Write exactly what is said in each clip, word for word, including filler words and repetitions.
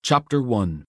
Chapter one.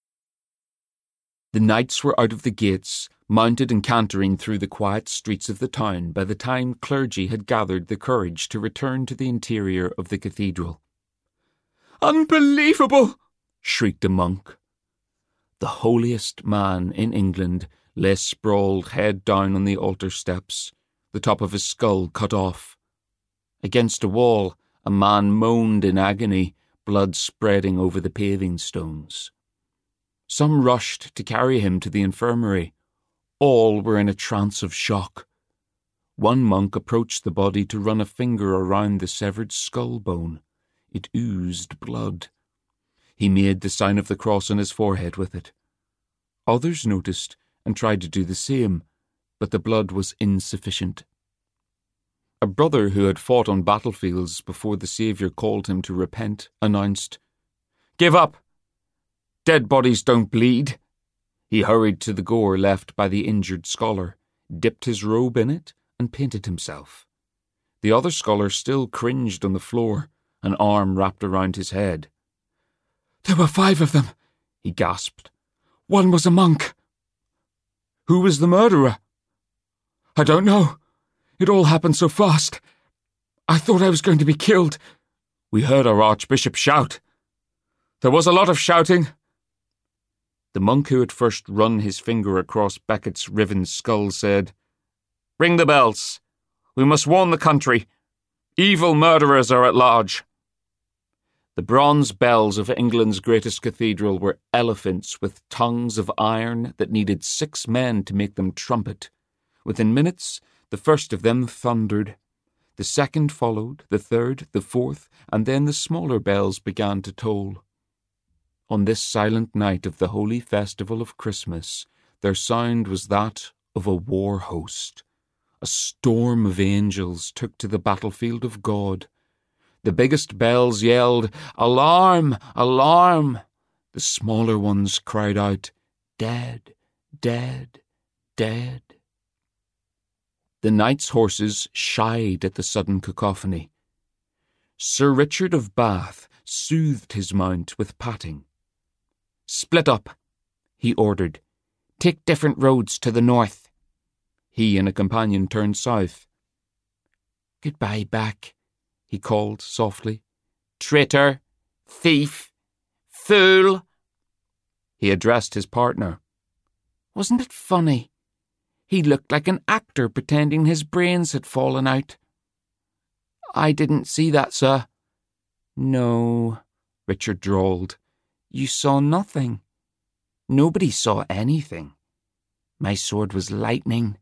The knights were out of the gates, mounted and cantering through the quiet streets of the town by the time clergy had gathered the courage to return to the interior of the cathedral. "Unbelievable!" shrieked a monk. The holiest man in England lay sprawled head down on the altar steps, the top of his skull cut off. Against a wall, a man moaned in agony, blood spreading over the paving stones. Some rushed to carry him to the infirmary. All were in a trance of shock. One monk approached the body to run a finger around the severed skull bone. It oozed blood. He made the sign of the cross on his forehead with it. Others noticed and tried to do the same, but the blood was insufficient. A brother who had fought on battlefields before the Saviour called him to repent announced, "Give up! Dead bodies don't bleed." He hurried to the gore left by the injured scholar, dipped his robe in it, and painted himself. The other scholar still cringed on the floor, an arm wrapped around his head. "There were five of them," he gasped. "One was a monk." "Who was the murderer?" "I don't know. It all happened so fast. I thought I was going to be killed." "We heard our archbishop shout." "There was a lot of shouting." The monk who had first run his finger across Becket's riven skull said, "Ring the bells. We must warn the country. Evil murderers are at large." The bronze bells of England's greatest cathedral were elephants with tongues of iron that needed six men to make them trumpet. Within minutes, the first of them thundered. The second followed, the third, the fourth, and then the smaller bells began to toll. On this silent night of the holy festival of Christmas, their sound was that of a war host. A storm of angels took to the battlefield of God. The biggest bells yelled, "Alarm! Alarm!" The smaller ones cried out, "Dead! Dead! Dead!" The knights' horses shied at the sudden cacophony. Sir Richard of Bath soothed his mount with patting. "Split up," he ordered. "Take different roads to the north." He and a companion turned south. "Goodbye back," he called softly. "Traitor! Thief! Fool!" He addressed his partner. "Wasn't it funny? He looked like an actor pretending his brains had fallen out." "I didn't see that, sir." "No," Richard drawled. "You saw nothing. Nobody saw anything. My sword was lightning.